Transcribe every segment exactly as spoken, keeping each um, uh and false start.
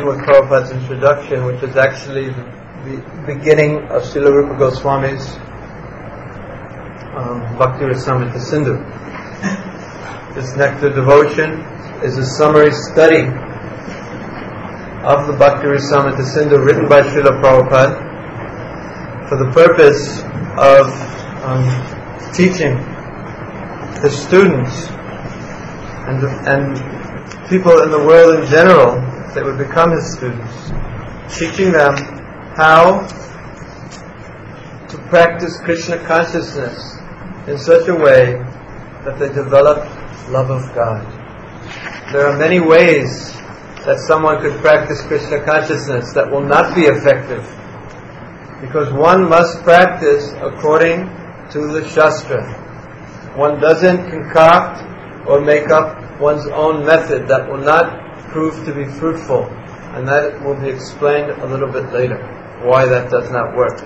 with Prabhupada's introduction, which is actually the beginning of Srila Rupa Goswami's um, Bhakti Rasamrita Sindhu. This Nectar Devotion is a summary study of the Bhakti Rasamrita Sindhu written by Srila Prabhupada for the purpose of um, teaching the students and, and people in the world in general that would become his students, teaching them how to practice Krishna consciousness in such a way that they develop love of God. There are many ways that someone could practice Krishna consciousness that will not be effective, because one must practice according to the Shastra. One doesn't concoct or make up one's own method that will not prove to be fruitful, and that will be explained a little bit later, why that does not work.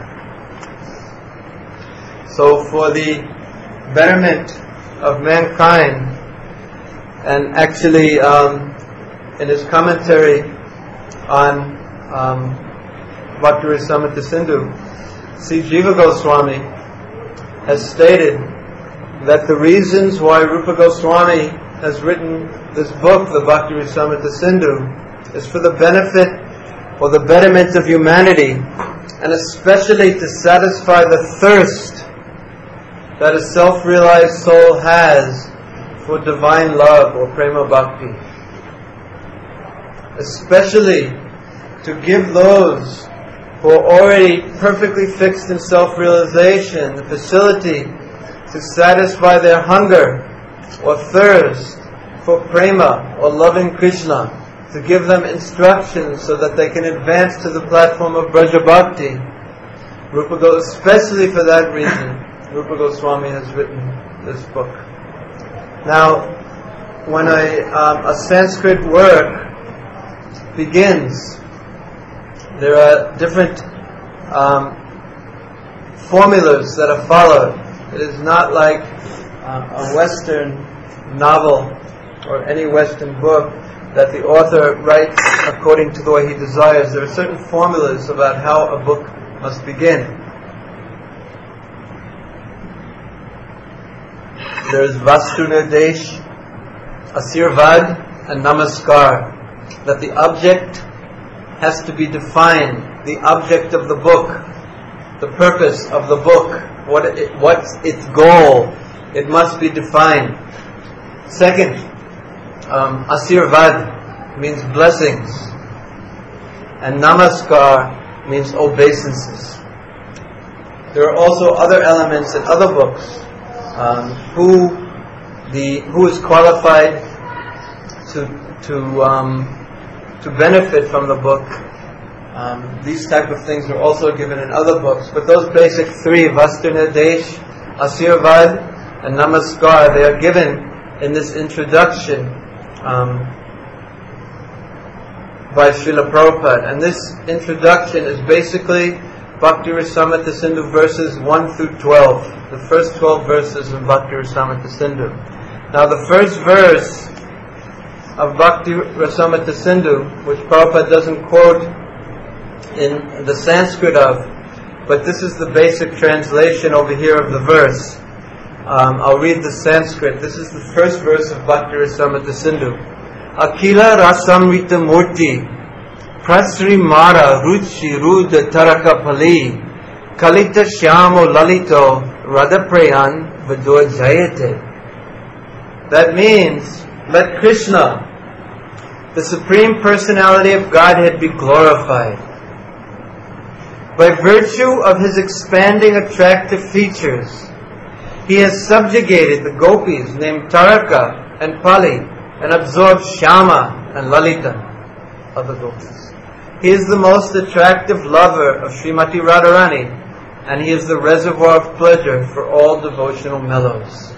So for the betterment of mankind, and actually um, in his commentary on um, Bhakti Rasamrita Sindhu, Sri Jiva Goswami has stated that the reasons why Rupa Goswami has written this book, the Bhakti Rasamrita Sindhu, is for the benefit or the betterment of humanity, and especially to satisfy the thirst that a self-realized soul has for divine love or prema bhakti. Especially to give those who are already perfectly fixed in self-realization the facility to satisfy their hunger or thirst for prema or loving Krishna, to give them instructions so that they can advance to the platform of Braja Bhakti. Rupa Goswami, especially for that reason, Rupa Goswami has written this book. Now, when a, um, a Sanskrit work begins, there are different um, formulas that are followed. It is not like uh, a Western novel or any Western book that the author writes according to the way he desires. There are certain formulas about how a book must begin. There is Vastu Nirdesh, Asirvad, and Namaskar. That the object has to be defined, the object of the book, the purpose of the book, what it, what's its goal, it must be defined. Second, um, Asirvad means blessings, and Namaskar means obeisances. There are also other elements in other books. Um, who the who is qualified to to um, to benefit from the book. Um, these type of things are also given in other books, but those basic three, Vastu Nirdesh, Asirvad, and Namaskar, they are given in this introduction um, by Srila Prabhupada. And this introduction is basically Bhakti Rasamrita Sindhu verses one through twelve. The first twelve verses of Bhakti Rasamrita Sindhu. Now the first verse of Bhakti Rasamrita Sindhu, which Prabhupada doesn't quote in the Sanskrit of, but this is the basic translation over here of the verse. Um, I'll read the Sanskrit. This is the first verse of Bhakti Rasamrita Sindhu. Akila Rasamrita Murti Prasri Mara Ruchi Ruda Taraka Pali Kalita Shyamo Lalito Radhaprayan Vadur Jayate. That means, let Krishna, the Supreme Personality of Godhead, be glorified. By virtue of his expanding attractive features, he has subjugated the gopis named Taraka and Pali and absorbed Shyama and Lalita, other gopis. He is the most attractive lover of Srimati Radharani, and he is the reservoir of pleasure for all devotional mellows.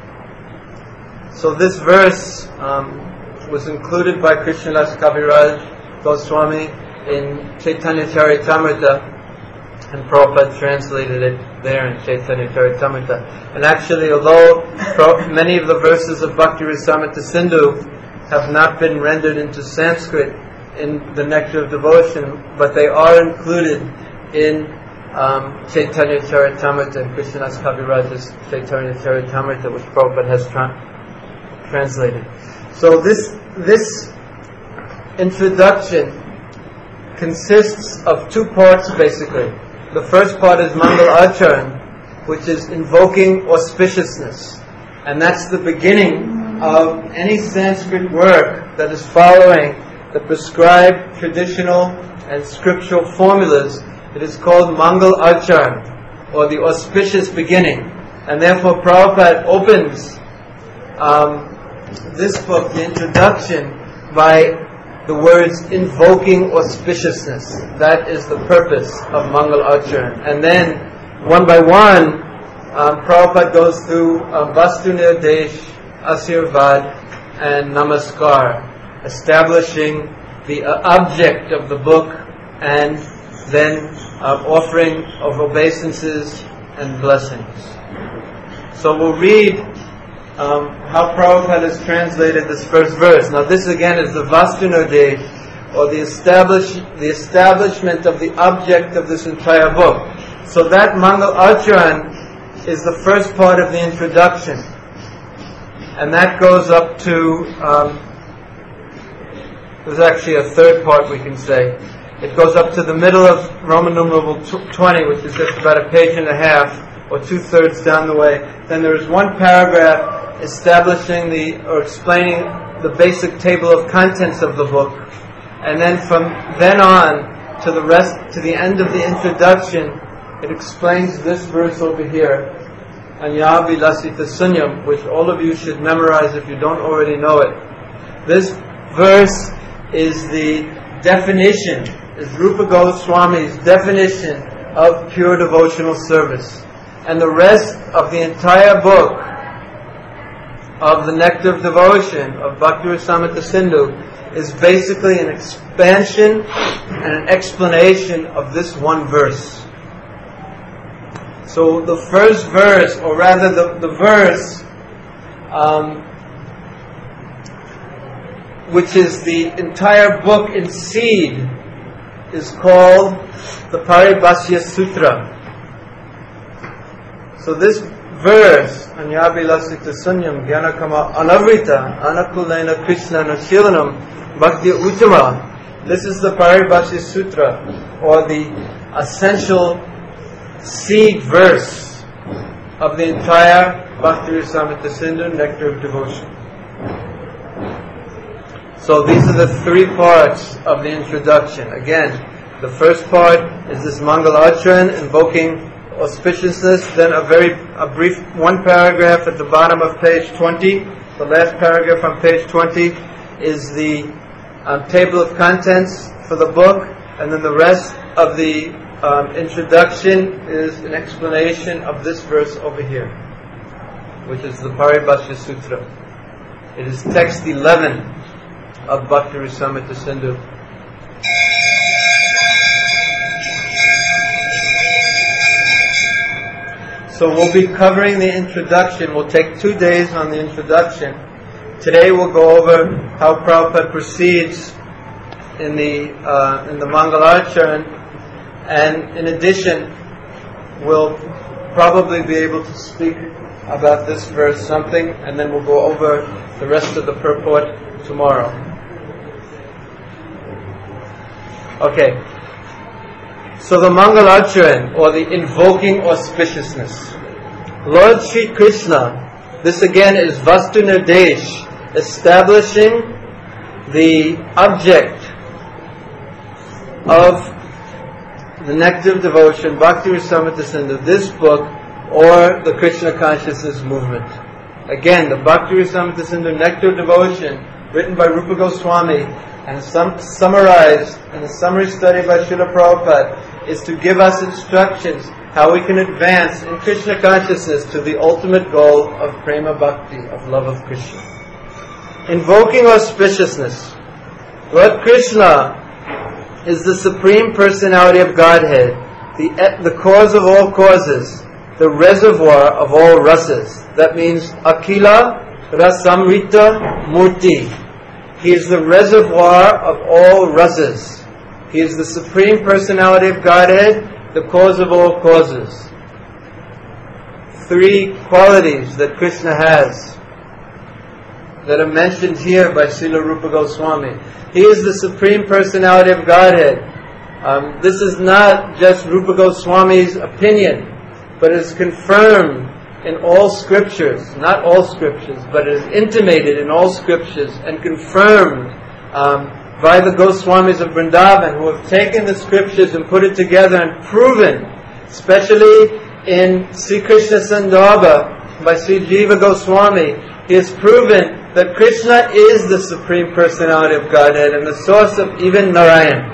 So this verse um, was included by Krishnadas Kaviraj Goswami in Chaitanya Charitamrita, and Prabhupada translated it there in Chaitanya Charitamrita. And actually, although many of the verses of Bhakti Rasamrita Sindhu have not been rendered into Sanskrit, in the Nectar of Devotion, but they are included in um, Chaitanya Charitamrita and Krishnadas Kaviraj's Chaitanya Charitamrita, which Prabhupada has tra- translated. So this this introduction consists of two parts basically. The first part is Mangal Acharan, which is invoking auspiciousness, and that's the beginning of any Sanskrit work that is following the prescribed traditional and scriptural formulas. It is called Mangal Acharan, or the auspicious beginning, and therefore Prabhupada opens um, this book, the introduction, by the words invoking auspiciousness. That is the purpose of Mangal Acharan. And then, one by one, um, Prabhupada goes through um, Vastu Nirdesh, Asirvad, and Namaskar, establishing the uh, object of the book, and then uh, offering of obeisances and blessings. So we'll read Um, how Prabhupada has translated this first verse. Now this again is the Vastu Nirdesh, or the establish the establishment of the object of this entire book. So that Mangal Acharan is the first part of the introduction, and that goes up to um, there's actually a third part, we can say. It goes up to the middle of Roman numeral twenty, which is just about a page and a half, or two thirds down the way. Then there is one paragraph establishing the, or explaining the basic table of contents of the book, and then from then on to the rest, to the end of the introduction, it explains this verse over here, Anyabi Lasita Sunyam, which all of you should memorize if you don't already know it. This verse is the definition, is Rupa Goswami's definition of pure devotional service, and the rest of the entire book of the Nectar of Devotion of Bhakti Rasamrita Sindhu is basically an expansion and an explanation of this one verse. So the first verse, or rather the, the verse, um, which is the entire book in seed, is called the Paribhasya Sutra. So this verse, Anyabi Lasita Sunyam, Gyanakama Anavrita, Anakulena Krishna Nashilanam, Bhakti Uttama. This is the Paribhasya Sutra, or the essential seed verse of the entire Bhakti Rasamrita Sindhu Nectar of Devotion. So these are the three parts of the introduction. Again, the first part is this Mangal Acharan, invoking auspiciousness, then a very a brief one paragraph at the bottom of page twenty. The last paragraph on page twenty is the um, table of contents for the book, and then the rest of the um, introduction is an explanation of this verse over here, which is the Paribhasya Sutra. It is text eleven of Bhakti Rasamrita Sindhu. So we'll be covering the introduction. We'll take two days on the introduction. Today we'll go over how Prabhupada proceeds in the uh, in the Mangal Acharan, and in addition, we'll probably be able to speak about this verse something, and then we'll go over the rest of the purport tomorrow. Okay. So the Mangal Acharan, or the invoking auspiciousness. Lord Sri Krishna, this again is Vastu Nirdesh, establishing the object of the Nectar of Devotion, Bhakti Rasamrita Sindhu, this book, or the Krishna Consciousness Movement. Again, the Bhakti Rasamrita Sindhu Nectar of Devotion, written by Rupa Goswami, and sum- summarized in a summary study by Srila Prabhupada, is to give us instructions how we can advance in Krishna consciousness to the ultimate goal of Prema Bhakti, of love of Krishna. Invoking auspiciousness. Lord Krishna is the Supreme Personality of Godhead, the, the cause of all causes, the reservoir of all rasas. That means Akila Rasamrita Murti. He is the reservoir of all rasas. He is the Supreme Personality of Godhead, the cause of all causes. Three qualities that Krishna has that are mentioned here by Srila Rupa Goswami. He is the Supreme Personality of Godhead. Um, this is not just Rupa Goswami's opinion, but it is confirmed in all scriptures, not all scriptures, but it is intimated in all scriptures and confirmed um, by the Goswamis of Vrindavan, who have taken the scriptures and put it together and proven, especially in Sri Krishna Sandarbha by Sri Jiva Goswami, he has proven that Krishna is the Supreme Personality of Godhead and the source of even Narayan.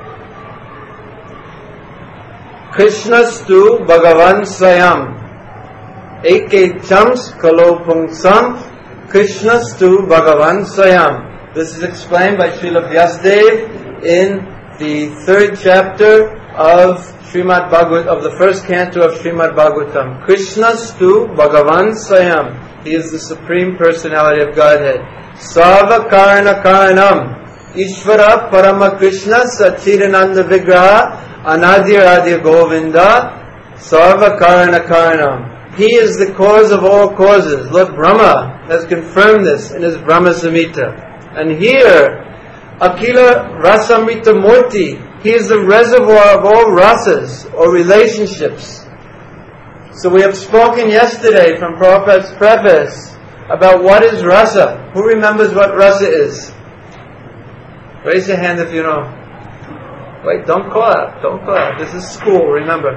Krishnastu Bhagavan Swayam Eke Chams Kalo Pungsam Krishnastu Bhagavan Swayam. This is explained by Srila Vyasadeva in the third chapter of Srimad Bhagavatam, of the first canto of Srimad Bhagavatam. Krishnastu Bhagavan Swayam. He is the Supreme Personality of Godhead. Sarva Karana Karanam Ishvara Parama Krishna Satchidananda Vigraha Anadir Adir Govinda Sarva Karana Karanam. He is the cause of all causes. Lord Brahma has confirmed this in his Brahma Samhita. And here, Akila Rasamrita Murti, he is the reservoir of all rasas or relationships. So we have spoken yesterday from Prabhupada's preface about what is rasa. Who remembers what rasa is? Raise your hand if you know. Wait, don't call out. Don't call out. This is school, remember.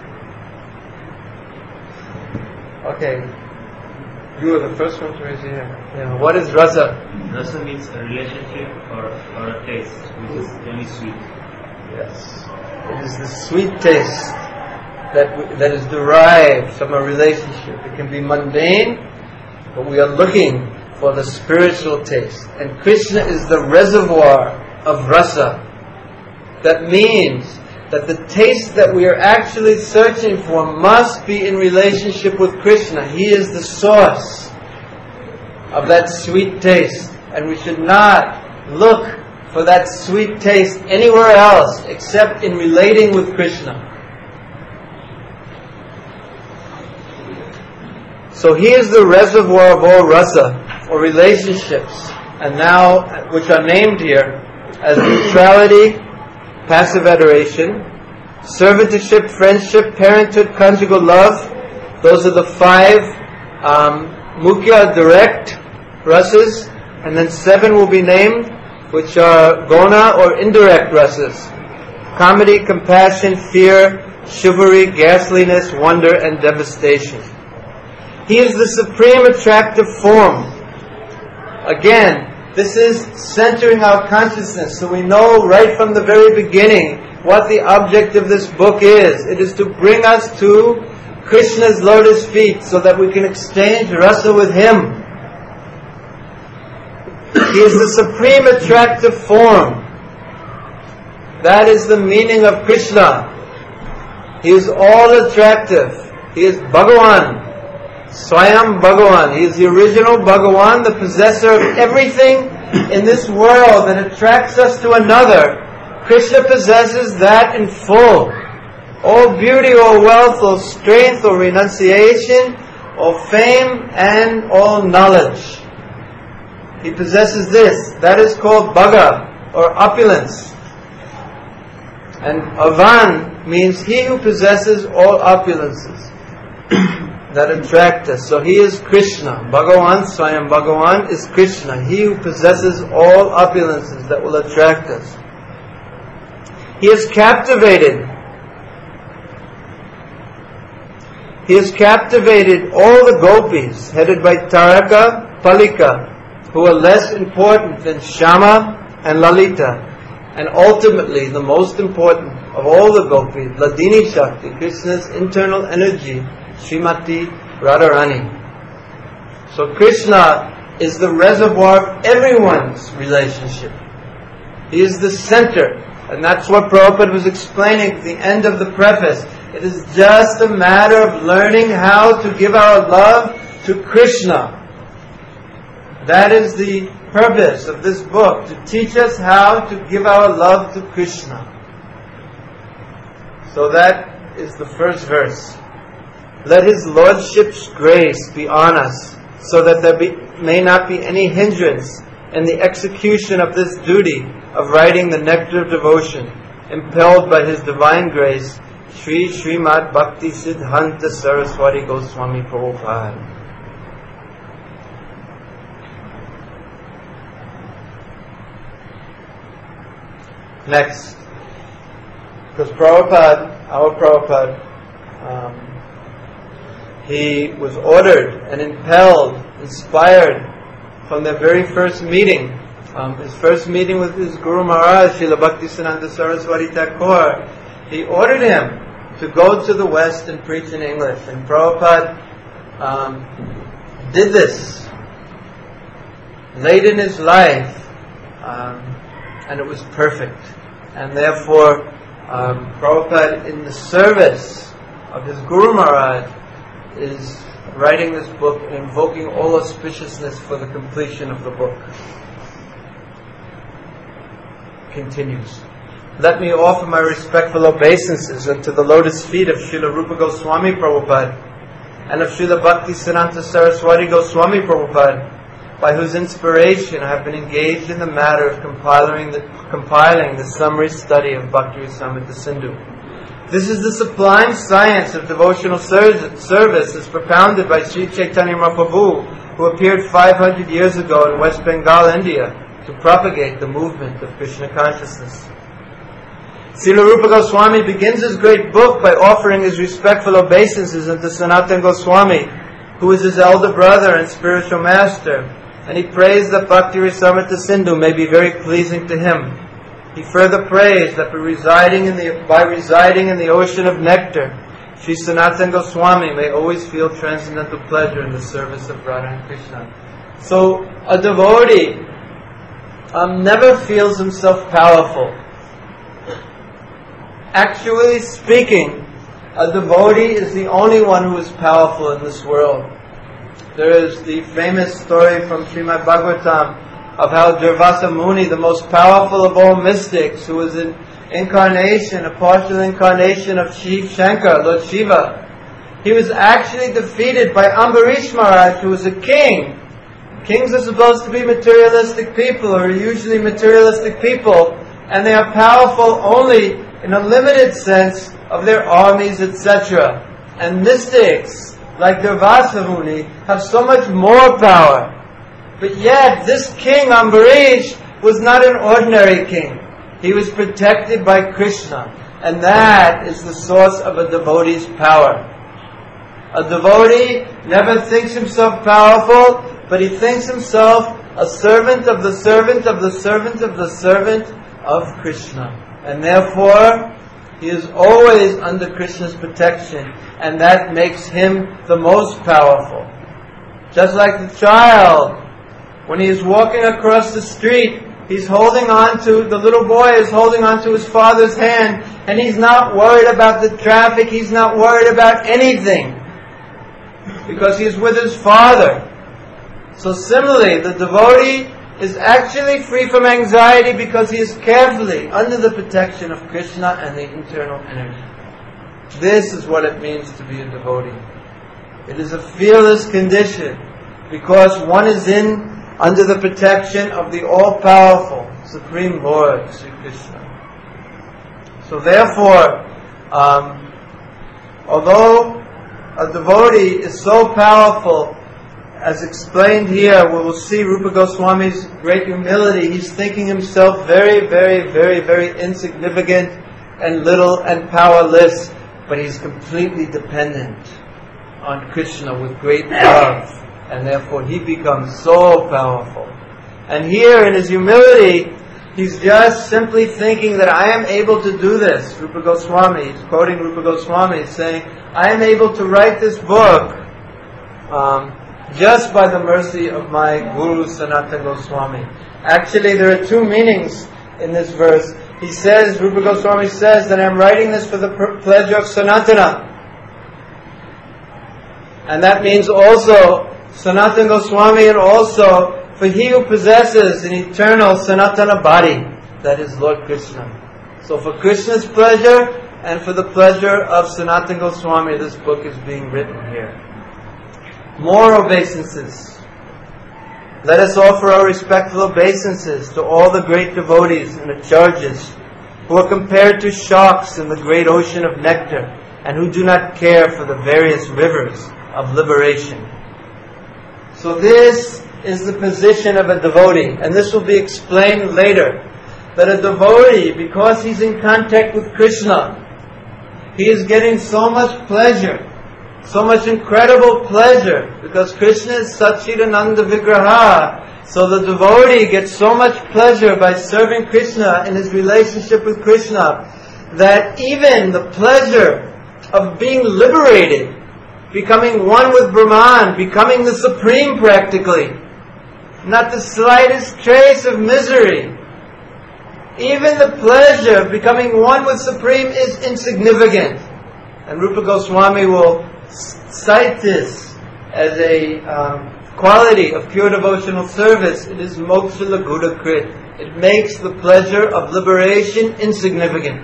Okay. You were the first one to raise your hand. Yeah. What is rasa? Rasa means a relationship or, or a taste, which is very sweet. Yes. It is the sweet taste that w- that is derived from a relationship. It can be mundane, but we are looking for the spiritual taste. And Krishna is the reservoir of rasa. That means that the taste that we are actually searching for must be in relationship with Krishna. He is the source of that sweet taste. And we should not look for that sweet taste anywhere else except in relating with Krishna. So he is the reservoir of all rasa, or relationships, and now, which are named here as neutrality, passive adoration, servantship, friendship, parenthood, conjugal love. Those are the five um, mukhya, direct rasas, and then seven will be named, which are gona or indirect rasas: comedy, compassion, fear, chivalry, ghastliness, wonder, and devastation. He is the supreme attractive form. Again, this is centering our consciousness, so we know right from the very beginning what the object of this book is. It is to bring us to Krishna's lotus feet so that we can exchange rasa with Him. He is the supreme attractive form. That is the meaning of Krishna. He is all attractive. He is Bhagavan. Swayam Bhagavan. He is the original Bhagavan, the possessor of everything in this world that attracts us to another. Krishna possesses that in full. All beauty, all wealth, all strength, all renunciation, all fame, and all knowledge. He possesses this. That is called Bhaga, or opulence. And Avan means he who possesses all opulences that attract us. So he is Krishna. Bhagavan, Swayam Bhagavan is Krishna. He who possesses all opulences that will attract us. He has captivated. He has captivated all the gopis, headed by Taraka, Palika, who are less important than Shama and Lalita. And ultimately, the most important of all the gopis, Ladini Shakti, Krishna's internal energy, Srimati Radharani. So Krishna is the reservoir of everyone's relationship. He is the center. And that's what Prabhupada was explaining at the end of the preface. It is just a matter of learning how to give our love to Krishna. That is the purpose of this book to teach us how to give our love to Krishna. So that is the first verse. Let His Lordship's grace be on us, so that there be, may not be any hindrance in the execution of this duty of writing the nectar of devotion, impelled by His divine grace, Sri Srimad Bhakti Siddhanta Saraswati Goswami Prabhupada. Next, because Prabhupada, our Prabhupada, um, he was ordered and impelled, inspired from their very first meeting, um, his first meeting with his Guru Maharaj, Srila Bhaktisiddhanta Saraswati Thakur. He ordered him to go to the West and preach in English, and Prabhupada um, did this late in his life, um, and it was perfect. And therefore, um, Prabhupada, in the service of his Guru Maharaj, is writing this book and invoking all auspiciousness for the completion of the book. Continues. Let me offer my respectful obeisances unto the lotus feet of Srila Rupa Goswami Prabhupada and of Srila Bhaktisiddhanta Saraswati Goswami Prabhupada, by whose inspiration I have been engaged in the matter of compiling the, compiling the summary study of Bhakti Rasamrita Sindhu. This is the sublime science of devotional ser- service as propounded by Sri Chaitanya Mahaprabhu, who appeared five hundred years ago in West Bengal, India, to propagate the movement of Krishna consciousness. Srila Rupa Goswami begins his great book by offering his respectful obeisances unto Sanatana Goswami, who is his elder brother and spiritual master, and he prays that Bhakti Rasamrita Sindhu may be very pleasing to him. He further prays that by residing in the, by residing in the ocean of nectar, Sri Sanatana Goswami may always feel transcendental pleasure in the service of Radha and Krishna. So, a devotee um, never feels himself powerful. Actually speaking, a devotee is the only one who is powerful in this world. There is the famous story from Srimad Bhagavatam of how Durvasa Muni, the most powerful of all mystics, who was an incarnation, a partial incarnation of Shiv Shankar, Lord Shiva, he was actually defeated by Ambarish Maharaj, who was a king. Kings are supposed to be materialistic people, or usually materialistic people, and they are powerful only in a limited sense of their armies, et cetera. And mystics, like Durvasa Muni, have so much more power. But yet, this king, Ambarish, was not an ordinary king. He was protected by Krishna. And that is the source of a devotee's power. A devotee never thinks himself powerful, but he thinks himself a servant of the servant of the servant of the servant of Krishna. And therefore, he is always under Krishna's protection, and that makes him the most powerful. Just like the child, when he is walking across the street, he's holding on to, the little boy is holding on to his father's hand, and he's not worried about the traffic, he's not worried about anything, because he's with his father. So similarly, the devotee is actually free from anxiety because he is carefully under the protection of Krishna and the internal energy. This is what it means to be a devotee. It is a fearless condition because one is in under the protection of the all-powerful Supreme Lord, Sri Krishna. So therefore, um, although a devotee is so powerful, as explained here, we will see Rupa Goswami's great humility. He's thinking himself very, very, very, very insignificant and little and powerless, but he's completely dependent on Krishna with great love, and therefore he becomes so powerful. And here in his humility, he's just simply thinking that I am able to do this. Rupa Goswami, he's quoting Rupa Goswami, saying, I am able to write this book um, just by the mercy of my Guru Sanatana Goswami. Actually, there are two meanings in this verse. He says, Rupa Goswami says that I'm writing this for the pleasure of Sanatana. And that means also Sanatana Goswami and also for he who possesses an eternal Sanatana body, that is Lord Krishna. So for Krishna's pleasure and for the pleasure of Sanatana Goswami, this book is being written here. More obeisances. Let us offer our respectful obeisances to all the great devotees and acharjas who are compared to sharks in the great ocean of nectar and who do not care for the various rivers of liberation. So this is the position of a devotee, and this will be explained later, that a devotee, because he's in contact with Krishna, he is getting so much pleasure, so much incredible pleasure, because Krishna is Satchidananda Vigraha. So the devotee gets so much pleasure by serving Krishna in his relationship with Krishna, that even the pleasure of being liberated, becoming one with Brahman, becoming the supreme practically, not the slightest trace of misery, even the pleasure of becoming one with Supreme is insignificant. And Rupa Goswami will cite this as a um, quality of pure devotional service. It is moksha laguda krit. It makes the pleasure of liberation insignificant.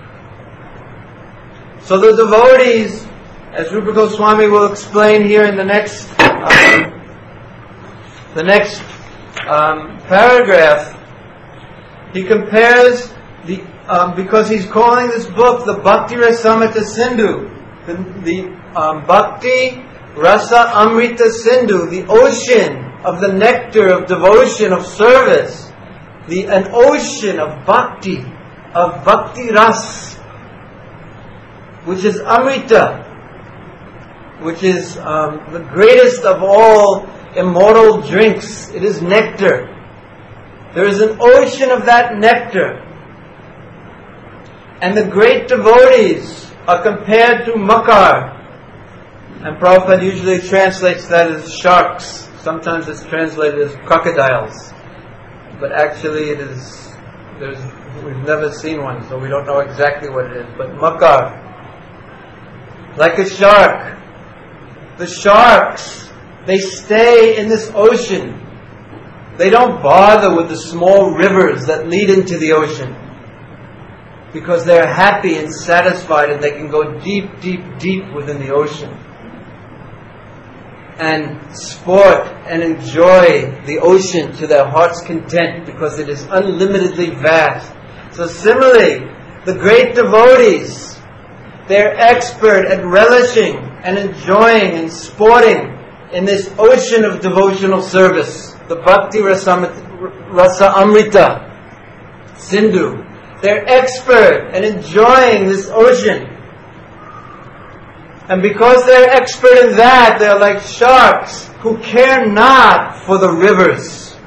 So the devotees, as Rupa Goswami will explain here in the next um, the next um, paragraph, he compares the um, because he's calling this book the Bhakti Rasamrita Sindhu, the, the um, Bhakti Rasa Amrita Sindhu, the ocean of the nectar of devotion, of service, the an ocean of bhakti, of bhakti ras, which is Amrita, which is um, the greatest of all immortal drinks. It is nectar. There is an ocean of that nectar. And the great devotees are compared to makar. And Prabhupada usually translates that as sharks. Sometimes it's translated as crocodiles. But actually it is, there's, we've never seen one, so we don't know exactly what it is. But makar, like a shark. The sharks, they stay in this ocean. They don't bother with the small rivers that lead into the ocean, because they're happy and satisfied and they can go deep, deep, deep within the ocean and sport and enjoy the ocean to their heart's content, because it is unlimitedly vast. So similarly, the great devotees, they're expert at relishing and enjoying and sporting in this ocean of devotional service, the Bhakti Rasa Amrita Sindhu. They're expert at enjoying this ocean. And because they're expert in that, they're like sharks who care not for the rivers.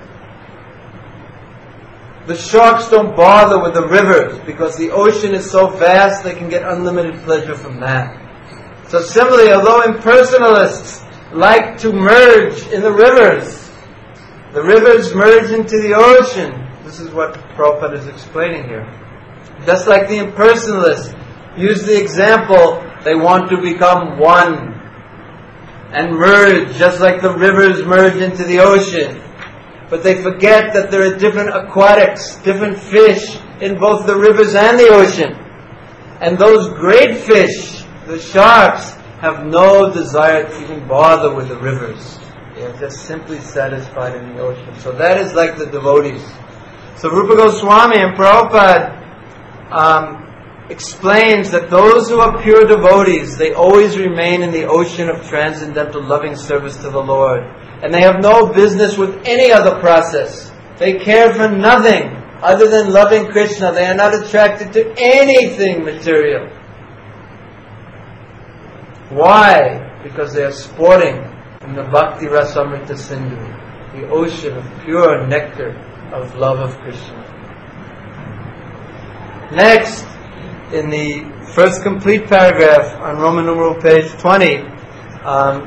The sharks don't bother with the rivers, because the ocean is so vast they can get unlimited pleasure from that. So similarly, although impersonalists like to merge in the rivers, the rivers merge into the ocean. This is what Prabhupada is explaining here. Just like the impersonalists use the example, they want to become one and merge, just like the rivers merge into the ocean. But they forget that there are different aquatics, different fish in both the rivers and the ocean. And those great fish, the sharks, have no desire to even bother with the rivers. They are just simply satisfied in the ocean. So that is like the devotees. So Rupa Goswami and Prabhupada um, explains that those who are pure devotees, they always remain in the ocean of transcendental loving service to the Lord. And they have no business with any other process. They care for nothing other than loving Krishna. They are not attracted to anything material. Why? Because they are sporting in the Bhakti Rasamrita Sindhu, the ocean of pure nectar of love of Krishna. Next, in the first complete paragraph on Roman numeral page twenty, um,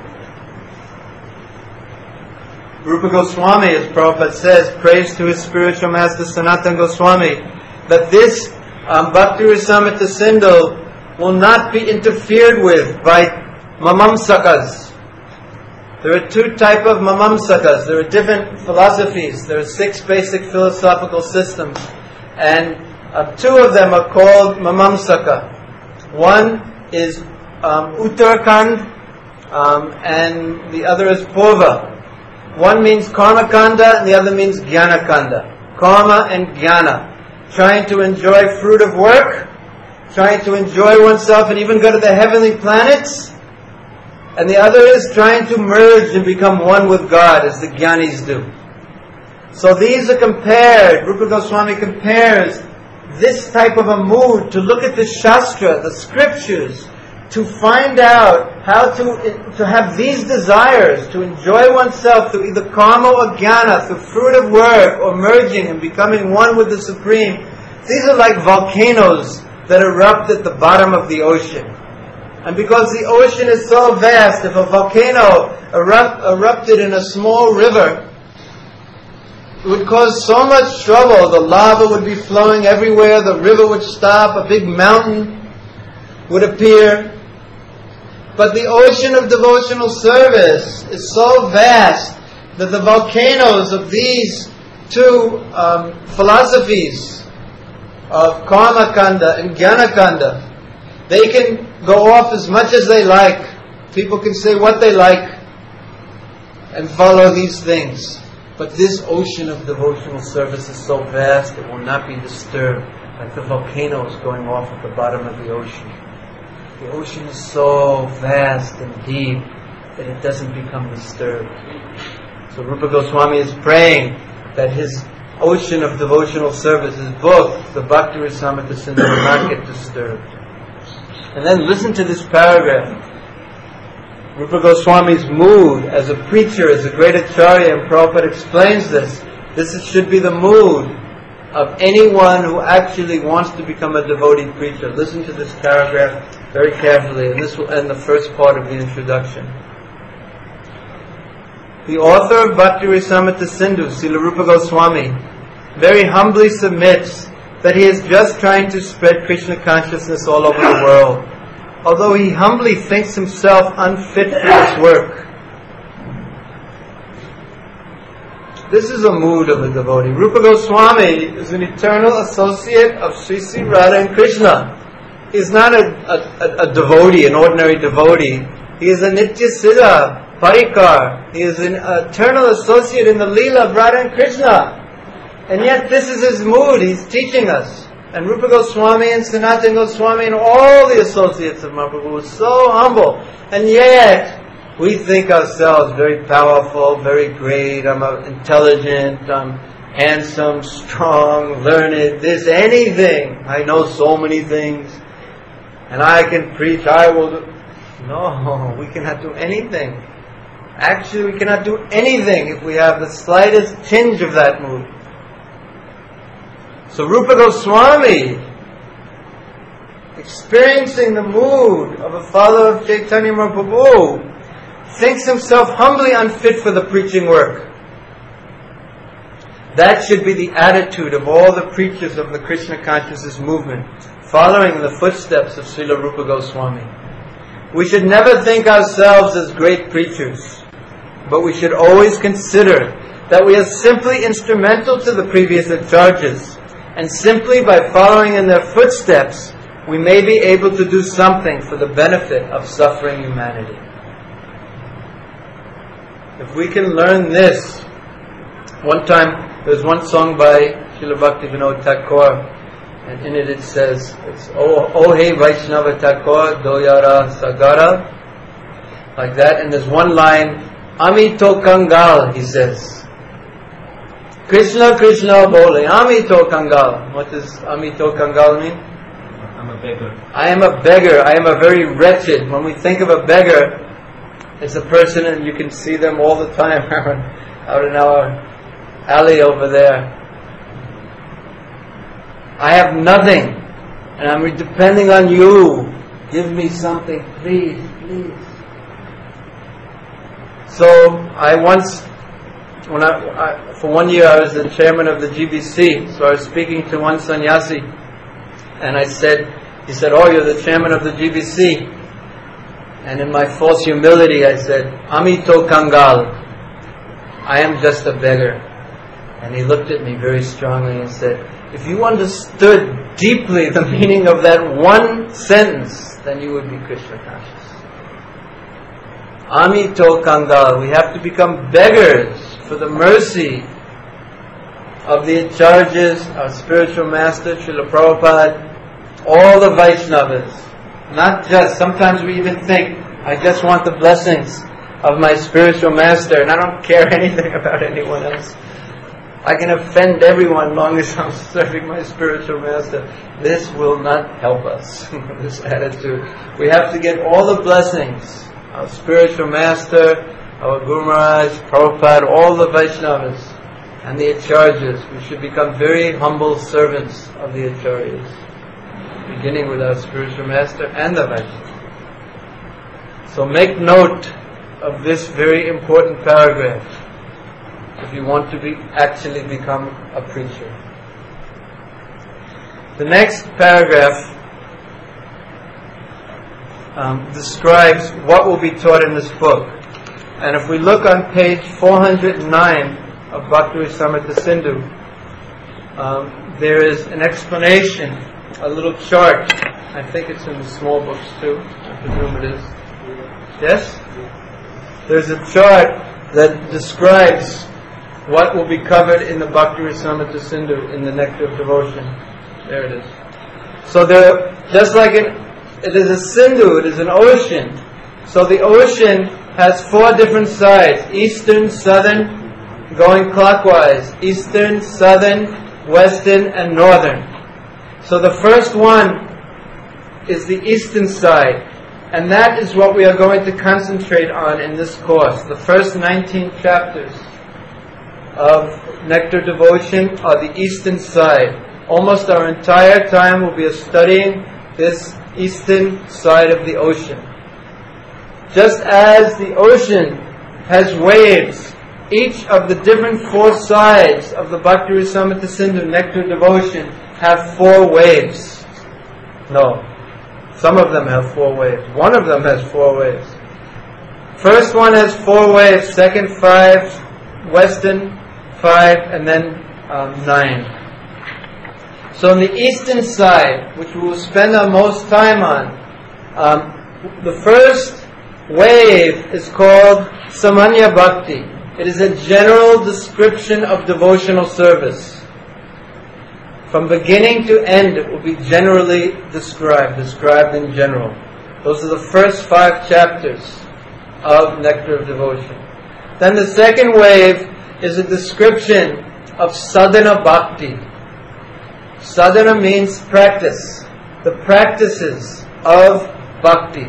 Rupa Goswami, as Prabhupada says, prays to his spiritual master Sanatana Goswami that this um, Bhakti Rasamrita Sindhu will not be interfered with by mamamsakas. There are two type of mamamsakas. There are different philosophies. There are six basic philosophical systems. And uh, two of them are called mamamsaka. One is um, Uttarakhand, um, and the other is Purva. One means Karma Kanda and the other means Jnana Kanda. Karma and Jnana. Trying to enjoy fruit of work, trying to enjoy oneself and even go to the heavenly planets. And the other is trying to merge and become one with God, as the Jnanis do. So these are compared, Rupa Goswami compares this type of a mood to look at the Shastra, the scriptures, to find out how to to have these desires, to enjoy oneself through either karma or jnana, through fruit of work, or merging and becoming one with the Supreme. These are like volcanoes that erupt at the bottom of the ocean. And because the ocean is so vast, if a volcano erupt, erupted in a small river, it would cause so much trouble. The lava would be flowing everywhere, the river would stop, a big mountain would appear. But the ocean of devotional service is so vast that the volcanoes of these two um, philosophies of Karma Kanda and Jnana Kanda, they can go off as much as they like. People can say what they like and follow these things. But this ocean of devotional service is so vast it will not be disturbed, like the volcanoes going off at the bottom of the ocean. The ocean is so vast and deep that it doesn't become disturbed. So Rupa Goswami is praying that his ocean of devotional service, his book, the Bhakti Rasamrita Sindhu, will not get disturbed. And then listen to this paragraph. Rupa Goswami's mood as a preacher, as a great acharya, and Prabhupada explains this. This is, should be the mood of anyone who actually wants to become a devotee preacher. Listen to this paragraph very carefully, and this will end the first part of the introduction. The author of Bhakti Rasamrita Sindhu, Srila Rupa Goswami, very humbly submits that he is just trying to spread Krishna consciousness all over the world, although he humbly thinks himself unfit for this work. This is a mood of a devotee. Rupa Goswami is an eternal associate of Sri Sri Radha and Krishna. He is not a, a, a devotee, an ordinary devotee. He is a Nitya Siddha, Parikar. He is an eternal associate in the Leela of Radha and Krishna. And yet this is his mood, he's teaching us. And Rupa Goswami and Sanatana Goswami and all the associates of Mahaprabhu were so humble. And yet, we think ourselves very powerful, very great, I'm intelligent, I'm handsome, strong, learned, this, anything. I know so many things. And I can preach, I will do... No, we cannot do anything. Actually, we cannot do anything if we have the slightest tinge of that mood. So Rupa Goswami, experiencing the mood of a follower of Chaitanya Mahaprabhu, thinks himself humbly unfit for the preaching work. That should be the attitude of all the preachers of the Krishna consciousness movement, following in the footsteps of Srila Rupa Goswami. We should never think ourselves as great preachers, but we should always consider that we are simply instrumental to the previous acharyas, and simply by following in their footsteps, we may be able to do something for the benefit of suffering humanity. If we can learn this, one time there was one song by Srila Bhaktivinoda Thakur, and in it it says, it's Oh, oh Hey Vaishnava Thakur Doyara Sagara, like that, and there's one line, Ami to Kangal, he says. Krishna, Krishna, bole, Ami to Kangal. What does Ami to Kangal mean? I'm a beggar. I am a beggar. I am a very wretched. When we think of a beggar, it's a person, and you can see them all the time out in our alley over there. I have nothing, and I'm depending on you. Give me something, please, please. So I once, when I, I, for one year I was the chairman of the G B C, so I was speaking to one sannyasi, and I said, he said, oh, you're the chairman of the G B C. And in my false humility I said, Amito Kangal, I am just a beggar. And he looked at me very strongly and said, if you understood deeply the meaning of that one sentence, then you would be Krishna conscious. Amito Kangal, we have to become beggars for the mercy of the Acharyas, our spiritual master, Srila Prabhupada, all the Vaishnavas. Not just, sometimes we even think, I just want the blessings of my spiritual master and I don't care anything about anyone else. I can offend everyone as long as I'm serving my spiritual master. This will not help us, this attitude. We have to get all the blessings. Our spiritual master, our Guru Maharaj, Prabhupada, all the Vaishnavas and the Acharyas. We should become very humble servants of the Acharyas, beginning with our spiritual master and the Vaishnavas. So make note of this very important paragraph if you want to be actually become a preacher. The next paragraph um, describes what will be taught in this book. And if we look on page four hundred nine of Bhakti Rasamrita Sindhu, um, there is an explanation, a little chart. I think it's in the small books too. I presume it is. Yes? There's a chart that describes what will be covered in the Bhakti Rasamrita Sindhu in the Nectar of Devotion. There it is. So there, just like in, it is a Sindhu, it is an ocean. So the ocean has four different sides: eastern, southern, going clockwise, eastern, southern, western, and northern. So the first one is the eastern side, and that is what we are going to concentrate on in this course. The first nineteen chapters of Nectar Devotion are the eastern side. Almost our entire time will be studying this eastern side of the ocean. Just as the ocean has waves, each of the different four sides of the Bhakti Rasamrita Sindhu Nectar Devotion have four waves. No, some of them have four waves. One of them has four waves. First one has four waves, second five, western five, and then um, nine. So on the eastern side, which we will spend our most time on, um, the first wave is called Samanya Bhakti. It is a general description of devotional service. From beginning to end, it will be generally described, described in general. Those are the first five chapters of Nectar of Devotion. Then the second wave is a description of Sadhana Bhakti. Sadhana means practice, the practices of Bhakti.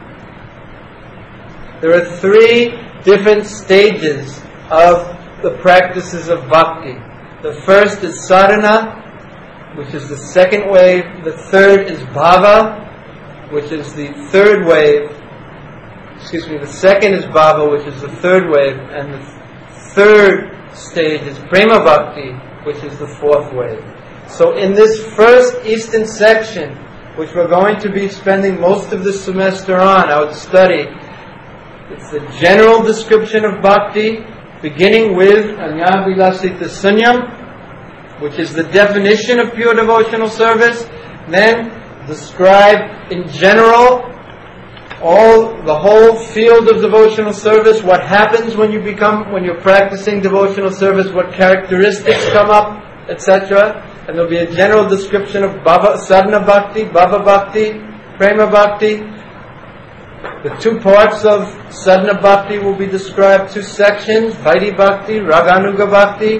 There are three different stages of the practices of Bhakti. The first is sadhana, which is the second wave. The third is bhava, which is the third wave. Excuse me, the second is bhava, which is the third wave. And the third stage is prema bhakti, which is the fourth wave. So in this first eastern section, which we're going to be spending most of this semester on, our study, it's the general description of bhakti, beginning with Anyavilasita Sunyam, which is the definition of pure devotional service. Then describe in general all the whole field of devotional service, what happens when you become, when you're practicing devotional service, what characteristics come up, et cetera. And there'll be a general description of bhava, sadhana bhakti, bhava bhakti, prema bhakti. The two parts of sadhana bhakti will be described, two sections, Vaidhi bhakti, raganuga bhakti.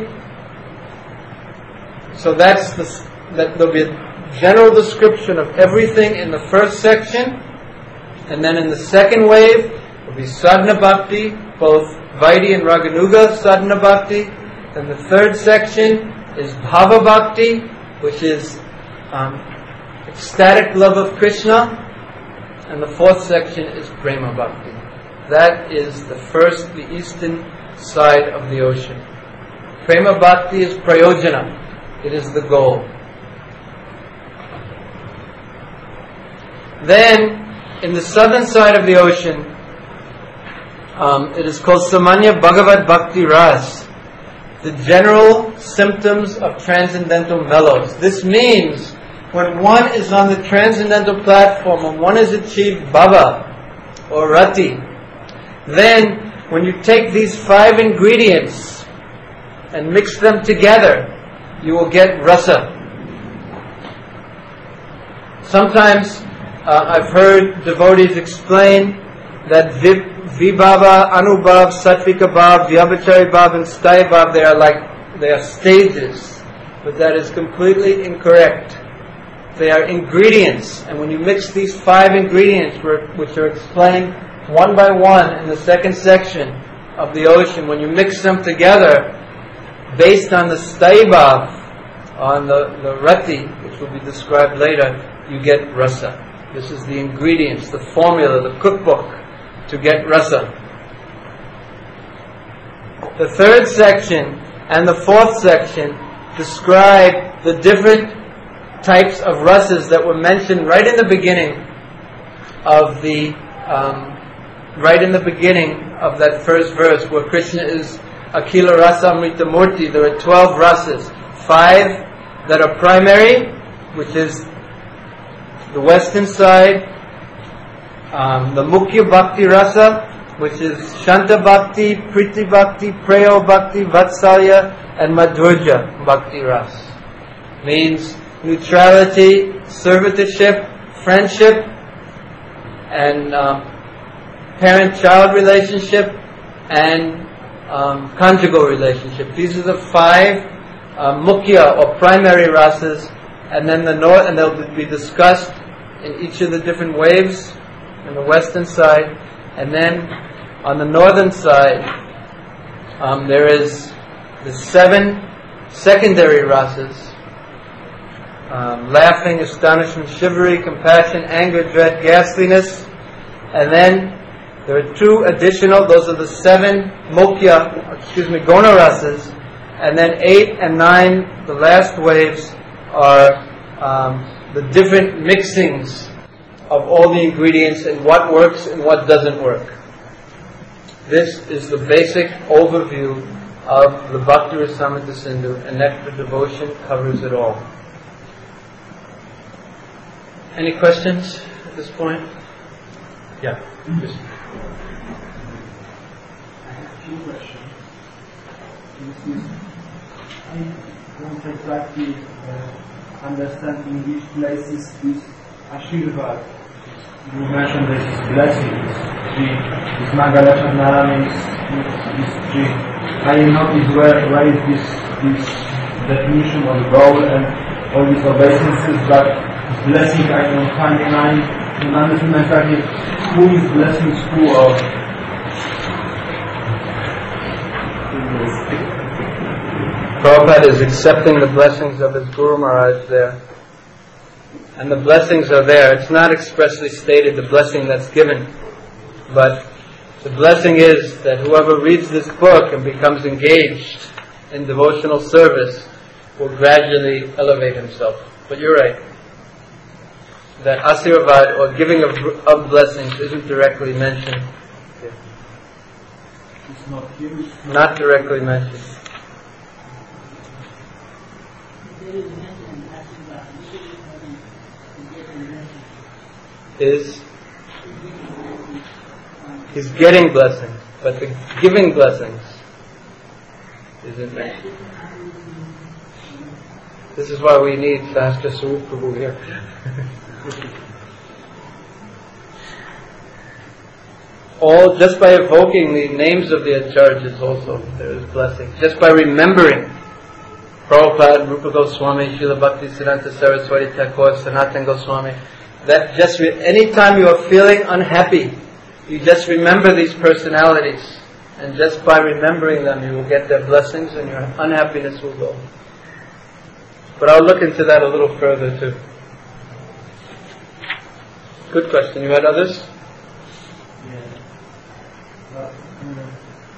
So that's the, that there'll be a general description of everything in the first section. And then in the second wave will be sadhana bhakti, both Vaidhi and raganuga sadhana bhakti. Then the third section is bhava bhakti, which is um, ecstatic love of Krishna. And the fourth section is prema bhakti. That is the first, the eastern side of the ocean. Prema bhakti is prayojana. It is the goal. Then, in the southern side of the ocean, um, it is called Samanya Bhagavad Bhakti Ras, the general symptoms of transcendental mellows. This means when one is on the transcendental platform, when one has achieved Bhava or Rati, then when you take these five ingredients and mix them together, you will get Rasa. Sometimes uh, I've heard devotees explain that Vib- Vibhava, Anubhav, Sattvika Bhav, Vyabhachari Bhav, and Sthayi Bhav, they are like, they are stages. But that is completely incorrect. They are ingredients. And when you mix these five ingredients, which are explained one by one in the second section of the ocean, when you mix them together, based on the Sthayi Bhav, on the, the Rati, which will be described later, you get Rasa. This is the ingredients, the formula, the cookbook to get Rasa. The third section and the fourth section describe the different types of rasas that were mentioned right in the beginning of the um, right in the beginning of that first verse, where Krishna is Akila Rasa Amrita Murti. There are twelve rasas, five that are primary, which is the western side, um, the Mukhya Bhakti Rasa, which is Shanta Bhakti, Priti Bhakti, Preyo Bhakti, Vatsalya, and Madhurya Bhakti Ras. Means neutrality, servitorship, friendship, and um, parent-child relationship, and um, conjugal relationship. These are the five uh, Mukhya or primary rasas, and then the north, and they'll be discussed in each of the different waves on the western side, and then on the northern side um, there is the seven secondary rasas: um, laughing, astonishment, chivalry, compassion, anger, dread, ghastliness, and then there are two additional. Those are the seven Mukhya, excuse me, Gona rasas, and then eight and nine, the last waves, are um, the different mixings of all the ingredients and what works and what doesn't work. This is the basic overview of the Bhakti Rasamrita Sindhu, and Nectar Devotion covers it all. Any questions at this point? Yeah. Just. I have a few questions. I don't exactly uh, understand in which places this Ashirvad. You mentioned this is blessings. This Mangala Shanarana is, is, is tree. I notice where, where is this, this definition of goal and all these obeisances, but blessing I don't find, and I don't understand exactly who is blessings who or. Prabhupada is accepting the blessings of his Guru Maharaj there. And the blessings are there. It's not expressly stated the blessing that's given, but the blessing is that whoever reads this book and becomes engaged in devotional service will gradually elevate himself. But you're right, that Asirvad or giving of, of blessings isn't directly mentioned. It's not here. Not directly mentioned. Is he's getting blessings, but the giving blessings isn't mentioned. This is why we need Shastra Swarup Prabhu here. All just by evoking the names of the Acharyas also there is blessing. Just by remembering Prabhupada, Rupa Goswami, Srila Bhakti Siddhanta Saraswati Thakur, Sanatana Goswami. That just re- anytime you are feeling unhappy, you just remember these personalities, and just by remembering them, you will get their blessings, and your unhappiness will go. But I'll look into that a little further too. Good question. You had others? Yeah. But, uh,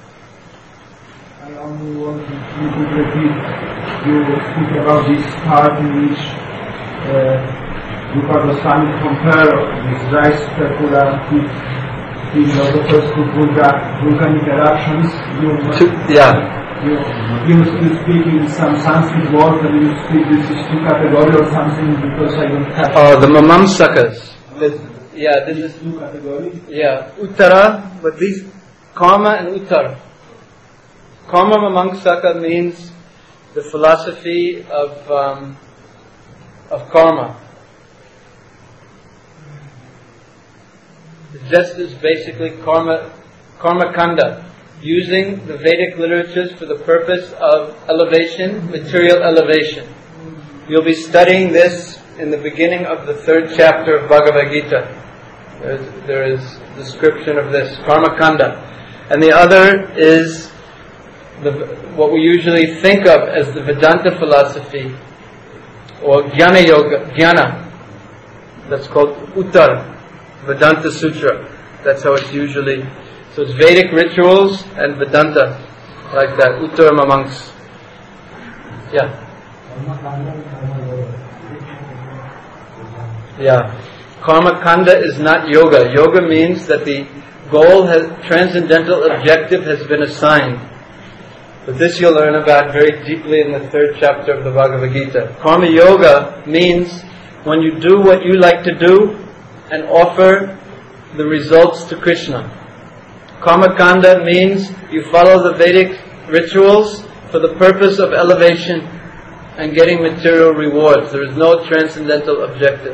I only want you to repeat. You speak about this part in which. Uh, Rupa Goswami compare this rice circular with the philosophers to vulgar, volcanic eruptions. You, yeah. You, you still speak in some Sanskrit words and you speak this is two category or something because I don't have... Oh, the Mamamsakas. Yeah, this is... Two category? Yeah, Uttara, but these... Karma and Uttara. Karma Mamamsaka means the philosophy of um, of karma. Just as basically karma, karma kanda, using the Vedic literatures for the purpose of elevation, material elevation. You'll be studying this in the beginning of the third chapter of Bhagavad Gita. There's, there is description of this, karma kanda. And the other is the, what we usually think of as the Vedanta philosophy, or Jnana Yoga, Jnana. That's called Uttar, Vedanta Sutra. That's how it's usually. So it's Vedic rituals and Vedanta, like that. Uttar Mamangs. Yeah. Yeah. Karma Kanda is not yoga. Yoga means that the goal, has, transcendental objective has been assigned. But this you'll learn about very deeply in the third chapter of the Bhagavad Gita. Karma Yoga means when you do what you like to do and offer the results to Krishna. Karma Kanda means you follow the Vedic rituals for the purpose of elevation and getting material rewards. There is no transcendental objective.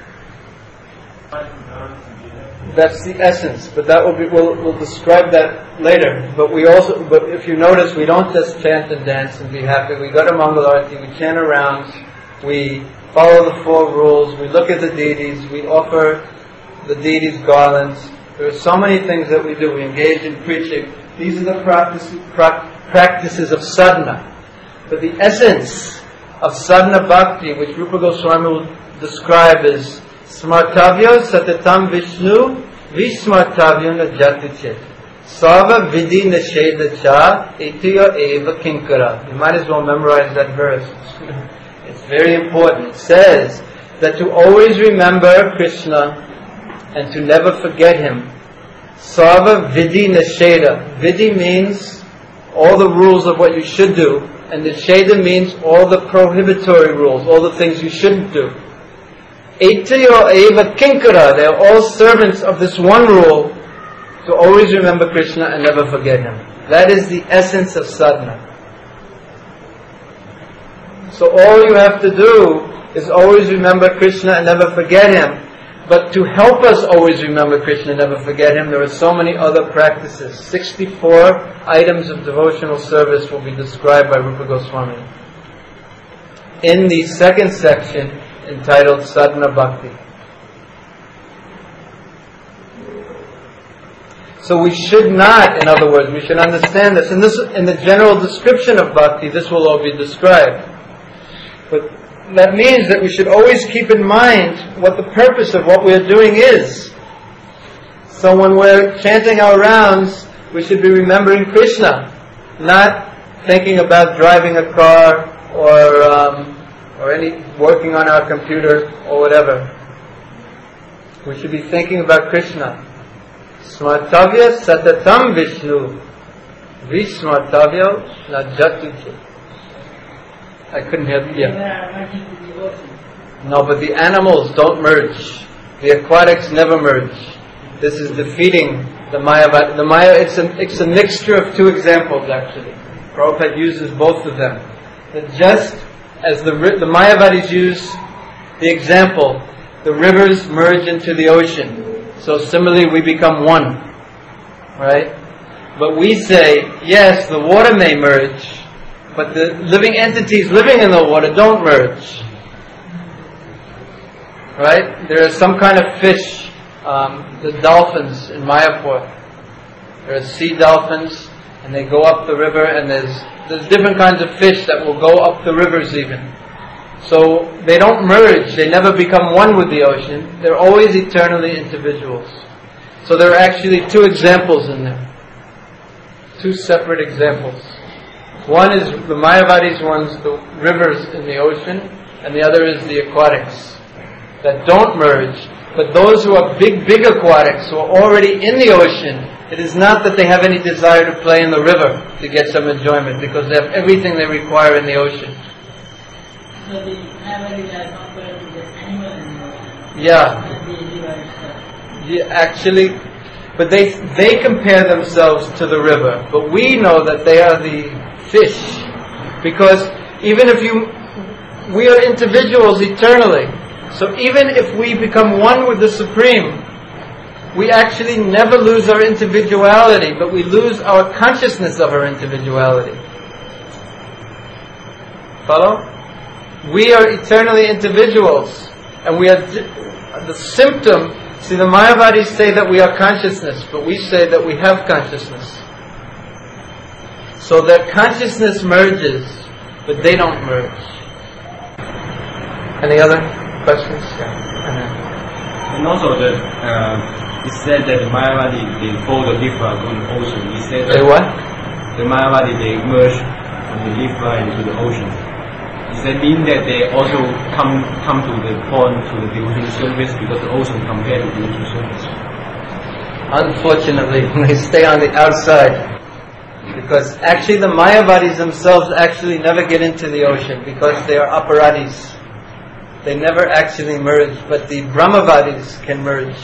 That's the essence, but that will be, we'll, we'll describe that later. But we also, but if you notice, we don't just chant and dance and be happy. We go to Mangalarti, we chant around, we follow the four rules, we look at the deities, we offer the deities garlands. There are so many things that we do. We engage in preaching. These are the practice, pra- practices of sadhana. But the essence of sadhana bhakti, which Rupa Goswami will describe as Smartavyo satatam Vishnu vismartavyo na jatuchet Sava vidhi nasheda cha itiya eva kinkara. You might as well memorize that verse. It's very important. It says that to always remember Krishna and to never forget Him. Sava vidhi nasheda. Vidhi means all the rules of what you should do, and nasheda means all the prohibitory rules, all the things you shouldn't do. Etiyo eva kinkara, they are all servants of this one rule, to always remember Krishna and never forget Him. That is the essence of sadhana. So all you have to do is always remember Krishna and never forget Him. But to help us always remember Krishna and never forget Him, there are so many other practices. sixty-four items of devotional service will be described by Rupa Goswami in the second section, entitled Sadhana Bhakti. So we should not, in other words, we should understand this. In this, in the general description of Bhakti, this will all be described. But that means that we should always keep in mind what the purpose of what we are doing is. So when we're chanting our rounds, we should be remembering Krishna, not thinking about driving a car or um, or any working on our computer or whatever. We should be thinking about Krishna. Smartavya satatam Vishnu vismartavya na jatuche. I couldn't hear. Yeah. No, but the animals don't merge. The aquatics never merge. This is defeating the Mayavadi. The Maya, it's a, it's a mixture of two examples actually. Prabhupada uses both of them. That just as the the Mayavadis use the example, the rivers merge into the ocean. So similarly, we become one, right? But we say, yes, the water may merge, but the living entities living in the water don't merge, right? There are some kind of fish, um, the dolphins in Mayapur. There are sea dolphins, and they go up the river, and there's there's different kinds of fish that will go up the rivers even. So they don't merge, they never become one with the ocean, they're always eternally individuals. So there are actually two examples in there. Two separate examples. One is the Mayavadis, one's the rivers in the ocean, and the other is the aquatics. that don't merge. But those who are big, big aquatics, who are already in the ocean, it is not that they have any desire to play in the river to get some enjoyment, because they have everything they require in the ocean. So the Mayavadis are compared to the animal in the ocean. Yeah. And the river itself. Yeah, actually, but they they compare themselves to the river, but we know that they are the fish, because even if you, we are individuals eternally, so even if we become one with the Supreme, we actually never lose our individuality, but we lose our consciousness of our individuality. Follow? We are eternally individuals, and we are the symptom. See, the Mayavadis say that we are consciousness, but we say that we have consciousness. So their consciousness merges, but they don't merge. Any other questions? Yeah. And also that uh, it said that the Mayavadi they fold the Libra on the ocean. It said Say what? the Mayavadi they merge from the Libra into the ocean. Does that mean that they also come come to the point to the devotional service because the ocean compared to the devotional service? Unfortunately, they stay on the outside. Because actually the Mayavadis themselves actually never get into the ocean because they are aparadis. They never actually merge, but the Brahmavadis can merge.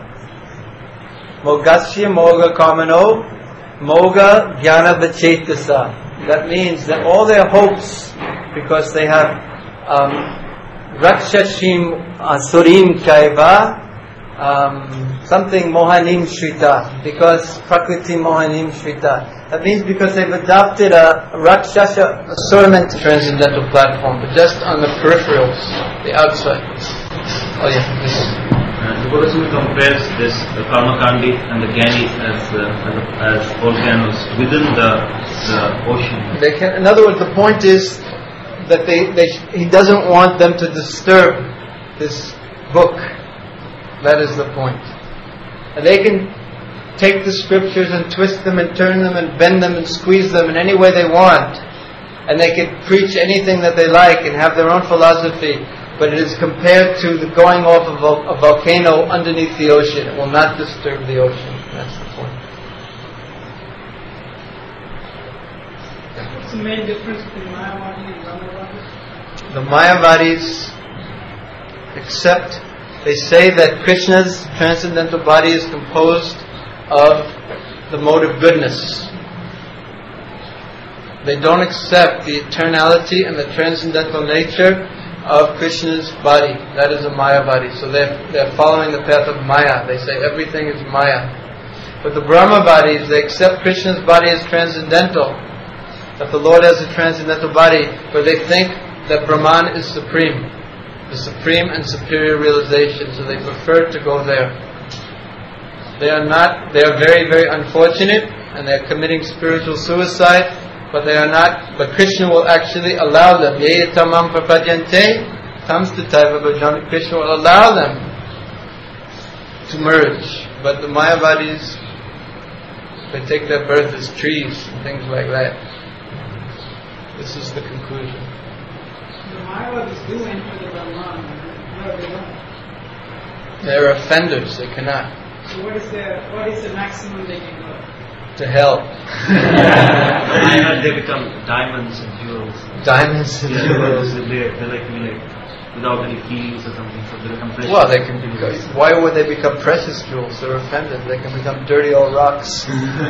Mogasya Moga Kamano Moga Jnana Vachetasa. That means that all their hopes, because they have um, Rakshashim Asurim Chaiva, um, something Mohanim Shrita, because Prakriti Mohanim Shrita. That means because they've adopted a Rakshasha Asuram transcendental platform, but just on the peripherals, the outside. Oh yeah, this. Uh, the Buddhism compares this the Karmakandi and the Ganges as, uh, as, as volcanoes within the, the ocean. They can, in other words, the point is that they, they he doesn't want them to disturb this book. That is the point. And they can take the scriptures and twist them and turn them and bend them and squeeze them in any way they want. And they can preach anything that they like and have their own philosophy. But it is compared to the going off of a, a volcano underneath the ocean. It will not disturb the ocean. That's the point. What's the main difference between Mayavadi and Brahmavadi? The Mayavadis accept, they say that Krishna's transcendental body is composed of the mode of goodness. They don't accept the eternality and the transcendental nature of Krishna's body. That is a Mayavadi. So they're, they're following the path of Maya. They say everything is Maya. But the Brahmavadis, they accept Krishna's body as transcendental. That the Lord has a transcendental body, but they think that Brahman is supreme. The supreme and superior realization. So they prefer to go there. They are not, they are very, very unfortunate, and they are committing spiritual suicide. But they are not, but Krishna will actually allow them. Ye tamam prapadyante, tamstataiva bhajan. Krishna will allow them to merge. But the Mayavadis, they take their birth as trees and things like that. This is the conclusion. The Mayavadis do enter the Brahman, no, they don't. They are offenders, they cannot. So what is the what is the maximum they can go? To hell. I heard they become diamonds and jewels. Diamonds and Yeah, jewels. they're, they're, they're like, like without any feelings or something, so they become precious. Well, they can become, why would they become precious jewels? They're offended. They can become dirty old rocks.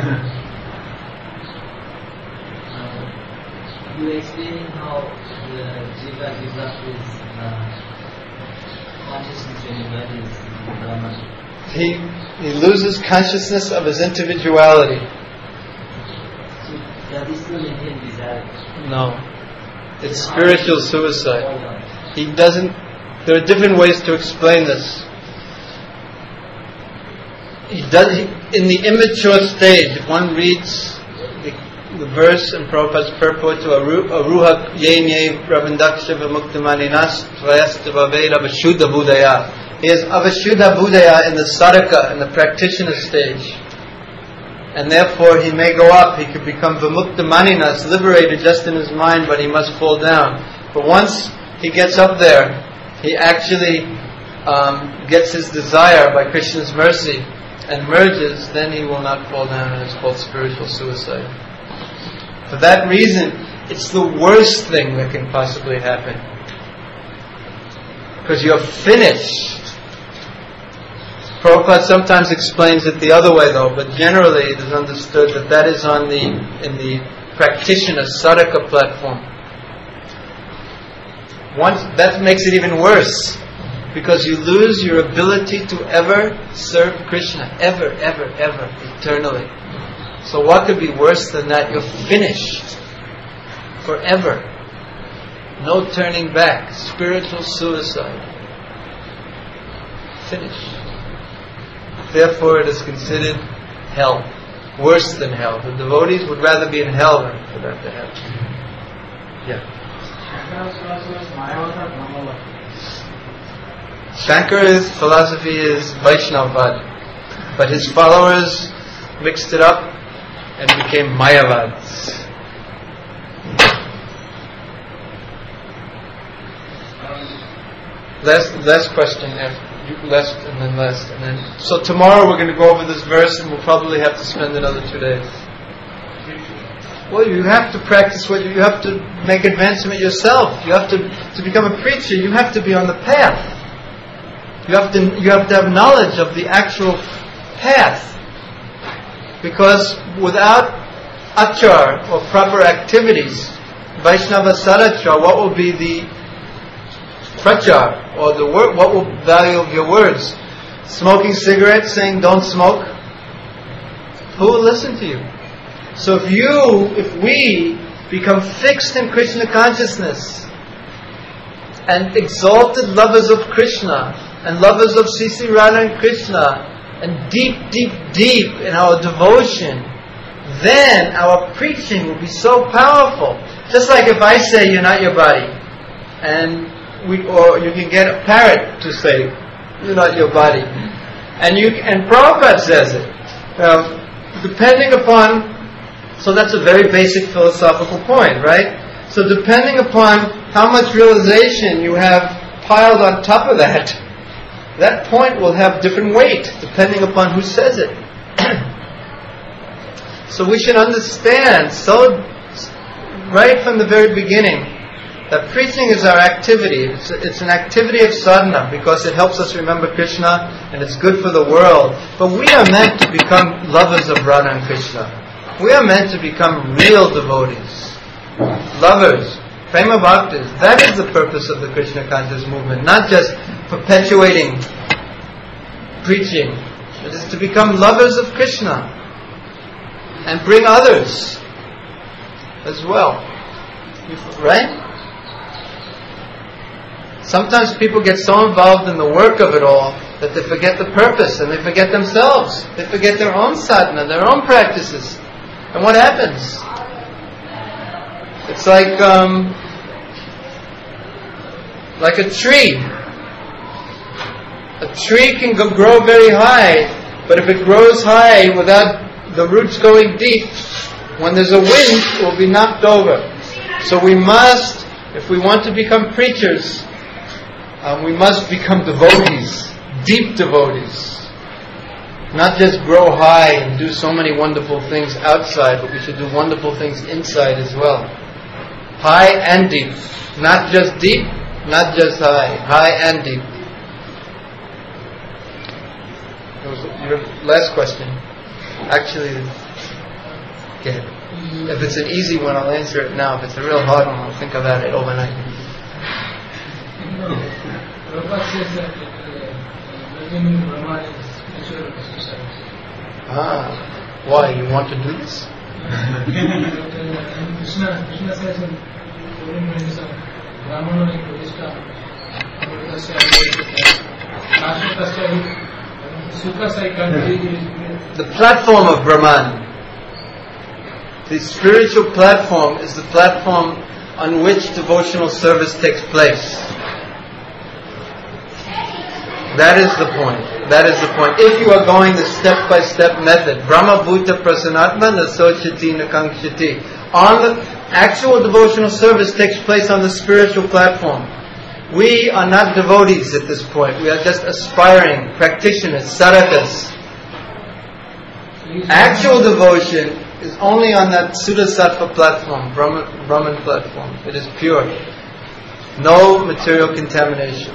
You were explaining how the jiva gives up his uh, consciousness when he merges in Brahman. He he loses consciousness of his individuality. So does he still maintain desire? No. It's spiritual suicide. He doesn't, there are different ways to explain this. He does, he, in the immature stage, if one reads the, the verse in Prabhupada's purport to Aruha Yenye Ravindaksha Vimuktamaninas Tvayastava Veda Vashuddha Buddhaya. He is Avashuddha Buddhaya in the sadhaka, in the practitioner stage. And therefore he may go up, he could become Vimukta Maninas, liberated just in his mind, but he must fall down. But once he gets up there, he actually um, gets his desire by Krishna's mercy and merges, then he will not fall down, and it's called spiritual suicide. For that reason, it's the worst thing that can possibly happen. Because you're finished. Prabhupada sometimes explains it the other way though, but generally it is understood that that is on the in the practitioner sadhaka platform. Once, that makes it even worse, because you lose your ability to ever serve Krishna, ever, ever, ever, eternally. So what could be worse than that? You're finished forever. No turning back. Spiritual suicide. Finished. Therefore it is considered hell. Worse than hell. The devotees would rather be in hell than for that to happen. Yeah. Shankara's philosophy is Vaishnavad, but his followers mixed it up and became Mayavads. Last, last question, last and then last, and then. So tomorrow we're going to go over this verse, and we'll probably have to spend another two days. Well, you have to practice what you, you have to make advancement yourself. You have to to become a preacher. You have to be on the path. You have to you have to have knowledge of the actual path. Because without achar or proper activities, Vaishnava Sadachar, what will be the prachar or the word? What will value of your words? Smoking cigarettes, saying don't smoke. Who will listen to you? So if you, if we become fixed in Krishna consciousness and exalted lovers of Krishna and lovers of Sri Sri Radha and Krishna and deep, deep, deep in our devotion, then our preaching will be so powerful. Just like if I say you're not your body, and we, or you can get a parrot to say you're not your body, and you and Prabhupada says it. Now, depending upon, so that's a very basic philosophical point, right? So depending upon how much realization you have piled on top of that, that point will have different weight depending upon who says it. So we should understand, so right from the very beginning, that preaching is our activity. It's, it's an activity of sadhana because it helps us remember Krishna and it's good for the world. But we are meant to become lovers of Radha and Krishna. We are meant to become real devotees, lovers, prema bhaktas. That is the purpose of the Krishna conscious movement, not just perpetuating preaching. It is to become lovers of Krishna and bring others as well. Right? Sometimes people get so involved in the work of it all that they forget the purpose and they forget themselves. They forget their own sadhana, their own practices. And what happens? It's like um, like a tree. A tree can go, grow very high, but if it grows high without the roots going deep, when there's a wind, it will be knocked over. So we must, if we want to become preachers, um, we must become devotees, deep devotees. Not just grow high and do so many wonderful things outside, but we should do wonderful things inside as well. High and deep. Not just deep, not just high. High and deep. That was your last question. Actually, okay. If it's an easy one, I'll answer it now. If it's a real hard one, I'll think about it overnight. Prabhupada says that believing Brahma is natural suicide. Ah, why? You want to do this? Krishna, Krishna says in Purim Hindustan, Brahmano in Pradishta, Amritasya, Nashmatasya, Sukha Sai. The platform of Brahman, the spiritual platform, is the platform on which devotional service takes place. That is the point. That is the point. If you are going the step-by-step method, Brahma Bhuta Prasanatma Nasochati Nakankshati. On the actual devotional service takes place on the spiritual platform. We are not devotees at this point. We are just aspiring practitioners, sadhakas. Actual devotion is only on that Sudasattva platform, Brahman, Brahman platform. It is pure. No material contamination.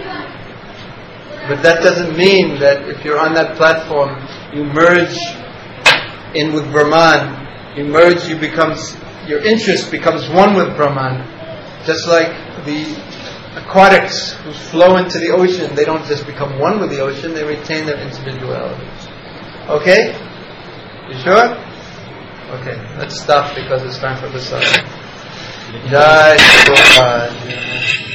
But that doesn't mean that if you're on that platform, you merge in with Brahman. You merge, you becomes, your interest becomes one with Brahman. Just like the aquatics who flow into the ocean, they don't just become one with the ocean, they retain their individuality. Okay? You sure? Okay, let's stop because it's time for the sun. Jai Prabhupada.